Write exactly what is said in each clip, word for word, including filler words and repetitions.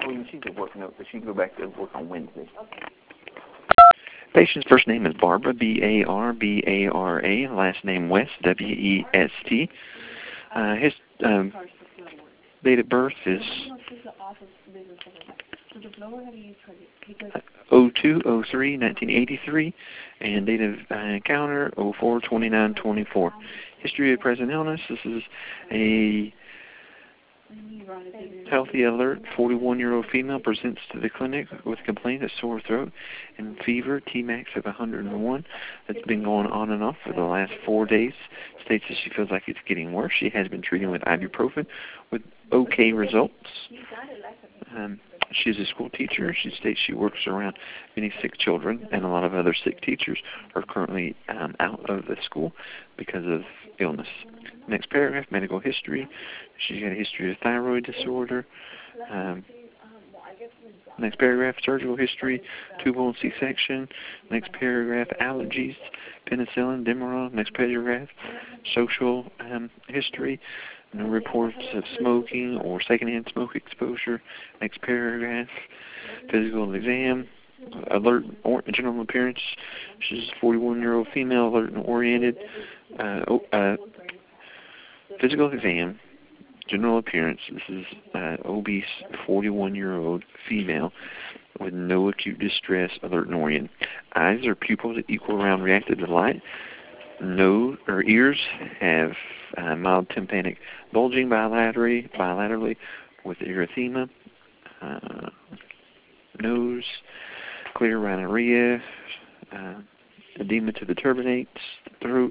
Oh, she's at work note, but she can go back to work on Wednesday. Okay. Patient's first name is Barbara, B A R B A R A. Last name West, W E S T. Uh, his um, date of birth is oh two oh three nineteen eighty-three, and date of uh, encounter oh four twenty-nine twenty-four. History of present illness. This is a healthy, alert, forty-one-year-old female presents to the clinic with a complaint of sore throat and fever, T max of one hundred one. That's been going on and off for the last four days. States that she feels like it's getting worse. She has been treating with ibuprofen with okay results. Um, she's a school teacher. She states she works around many sick children, and a lot of other sick teachers are currently um, out of the school because of illness. Next paragraph, medical history. She's got a history of thyroid disorder. Um, next paragraph, surgical history, tubal C-section. Next paragraph, allergies, penicillin, Demerol. Next paragraph, social um, history. No reports of smoking or secondhand smoke exposure. Next paragraph, physical exam. Alert, or, general appearance. She's a forty-one-year-old female, alert and oriented. Uh, oh, uh, physical exam, general appearance. This is uh, obese, forty-one-year-old female with no acute distress, alert and oriented. Eyes or pupils that equal round reactive to light. Nose or ears have uh, mild tympanic bulging bilaterally, bilaterally with erythema. Uh, nose, clear rhinorrhea, uh, edema to the turbinates, throat,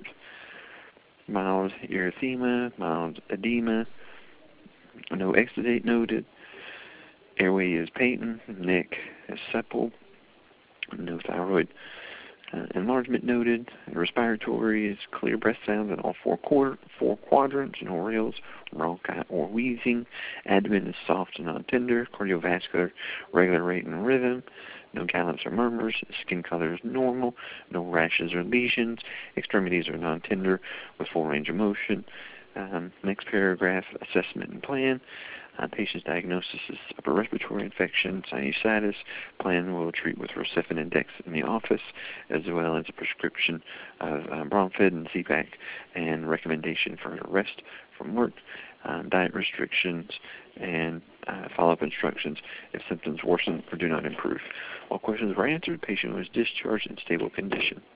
mild erythema, mild edema, no exudate noted, airway is patent, neck is supple, no thyroid uh, enlargement noted, respiratory is clear breath sounds in all four, quarter, four quadrants, no rales, bronchi or wheezing, abdomen is soft and non-tender, cardiovascular regular rate and rhythm, no gallops or murmurs, skin color is normal, no rashes or lesions, extremities are non-tender with full range of motion. Um, next paragraph, assessment and plan. Uh, patient's diagnosis is upper respiratory infection, sinusitis. Plan will treat with Rocephin and Dex in the office, as well as a prescription of uh, Bromfed and C PAC, and recommendation for rest from work, uh, diet restrictions, and uh, follow-up instructions if symptoms worsen or do not improve. All questions were answered. Patient was discharged in stable condition.